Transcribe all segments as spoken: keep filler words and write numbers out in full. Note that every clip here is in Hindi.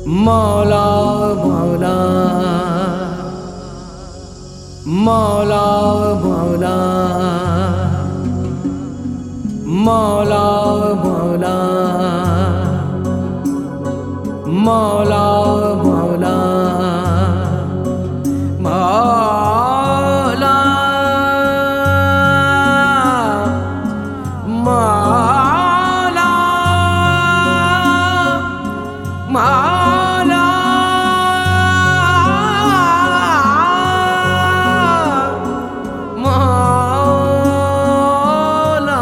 मौला मौला मौला मौला मौला मौला मौला मौला मौला मौला मौला मौला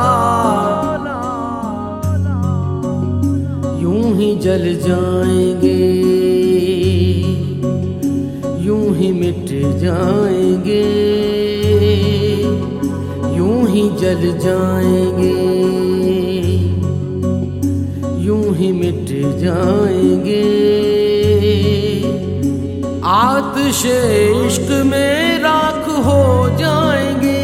यूं ही जल जाएंगे, यूं ही मिट जाएंगे, यूं ही जल जाएंगे, यूं ही मिट जाएंगे। आतिशे इश्क में राख हो जाएंगे,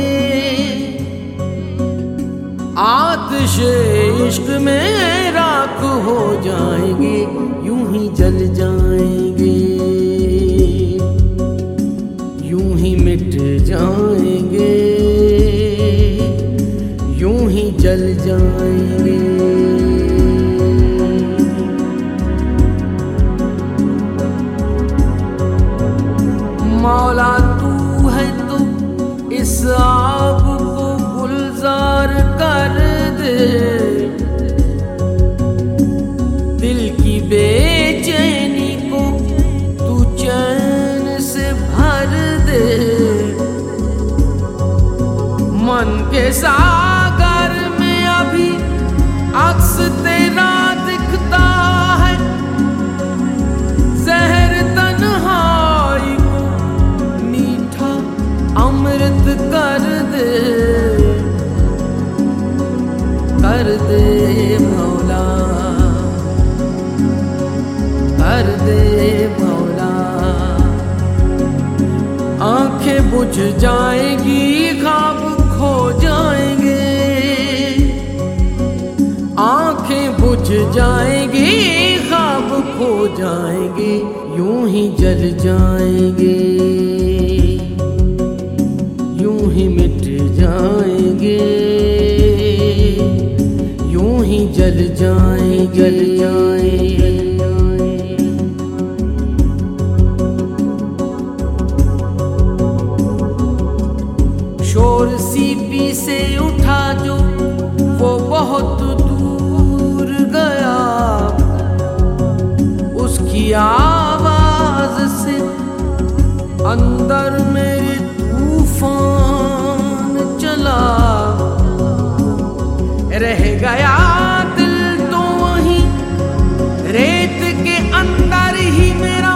आतिशे इश्क में राख हो जाएंगे, यूं ही जल जाएंगे, यूं ही मिट जाएंगे, यूं ही जल जाएंगे। मौला तू है तो इस आग को गुलजार कर दे, दिल की बेचैनी को तू चैन से भर दे। मन के सागर में अभी अक्स तेरा दिखता है, जहर तन्हाई को मीठा अमृत कर दे, कर दे मौला, कर दे मौला। आंखें बुझ जाएंगी, ख्वाब खो जाएंगे, आंखें बुझ जाएंगी, ख्वाब खो जाएंगे, यूं ही जल जाएंगे, यूं ही मिट जाएंगे, यूं ही जल जाएंगे, जल जाएंगे। शोर सीपी से उठा जो वो बहुत दूर गया, उसकी आवाज से अंदर मेरे तूफान चला। रह गया दिल तो वहीं रेत के अंदर ही मेरा,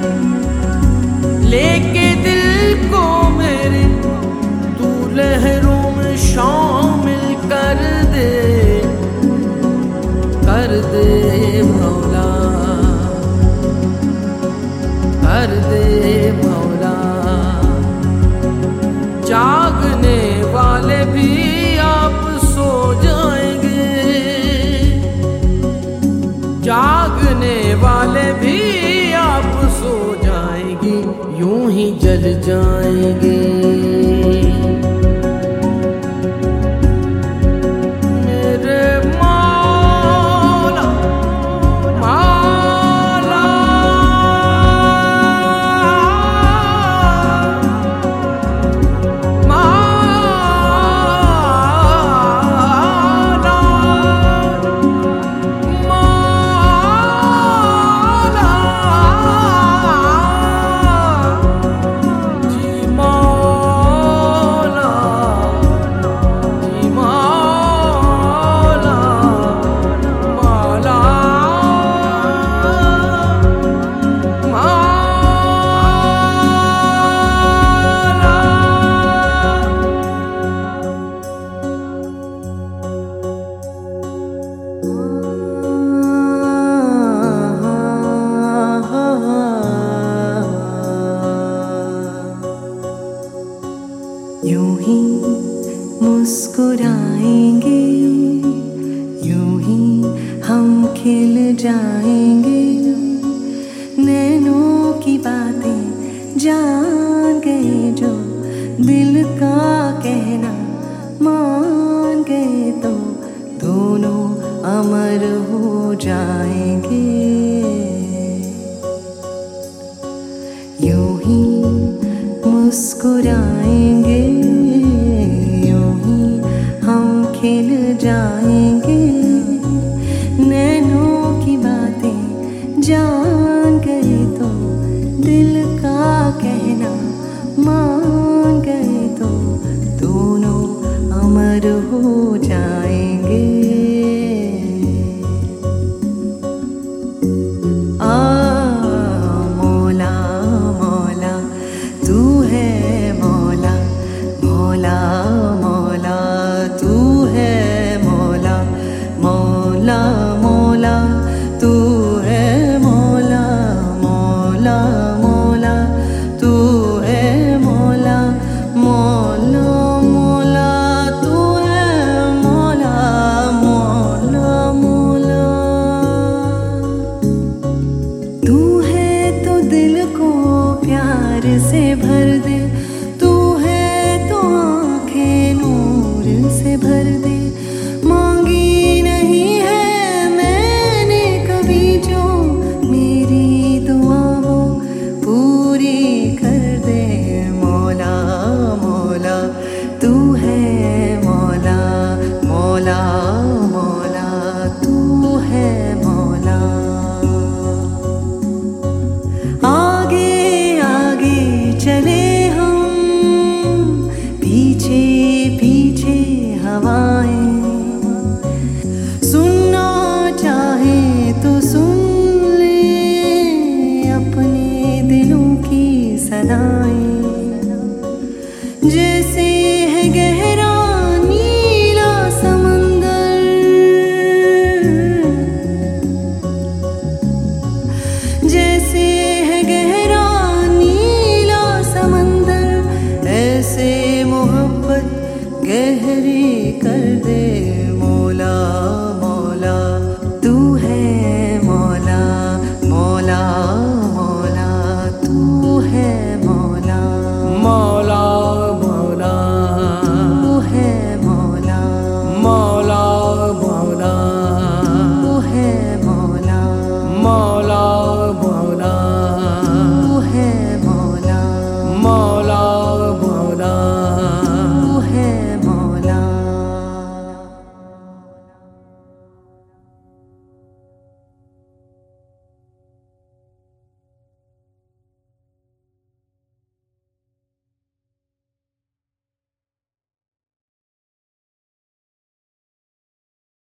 लेके दिल को मेरे तू लहरों में शामिल कर दे, कर दे मौला, कर दे मौला। जागने वाले भी आप सो जाएंगे, जागने वाले भी आप सो जाएंगे, यूं ही जल जाएंगे। यूं ही मुस्कुराएंगे, यूं ही हम खिल जाएंगे, की बातें जान गए जो दिल का कहना मान गए तो दोनों अमर हो जाएंगे। यूं ही मुस्कुराएंगे, यूं ही हम खिल जाएंगे। नैनों की बातें जान गए तो दिल का कहना मान गए तो दोनों अमर हो जाएंगे। आ मौला मौला तू है मौला, मौला मौला तू है मौला, मौला